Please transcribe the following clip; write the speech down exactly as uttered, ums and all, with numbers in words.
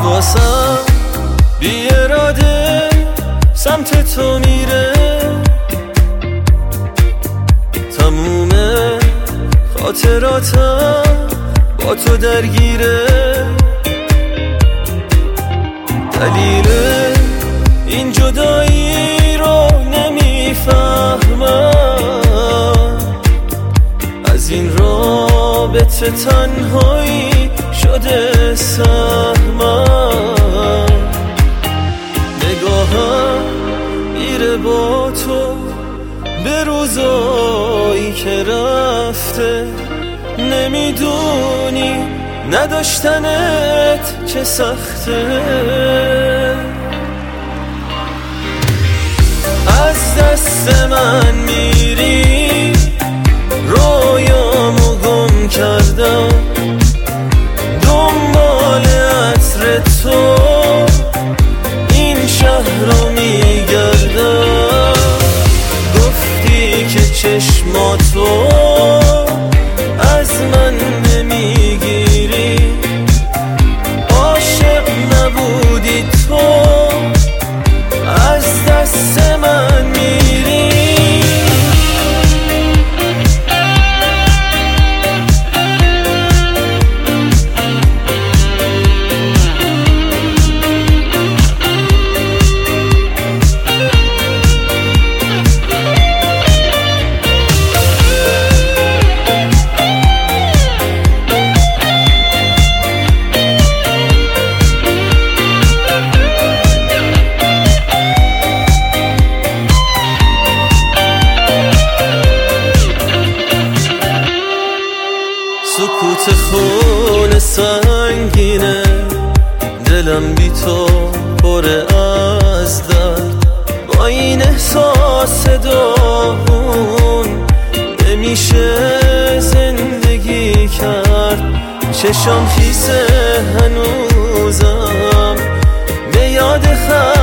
حواسم بی اراده سمت تو میره، تموم خاطراتم با تو درگیره. دلیل این جدایی رو نمیفهمم، از این رابطه تنهایی شده سهمم. نگاهم میره با تو به روزایی که رفته، نمیدونی نداشتنت چه سخته. از دست من میری، رویامو گم کردم، دنبال عطر تو این شهر رو میگردم. گفتی که چشماتو از من نمیگیری، عاشق نبودی تو، از دست من میری. سکوت خون سنگینه، دلم بی تو پره از درد. با این احساس داغون نمیشه زندگی کرد. چشام خیسه هنوزم به یاد خط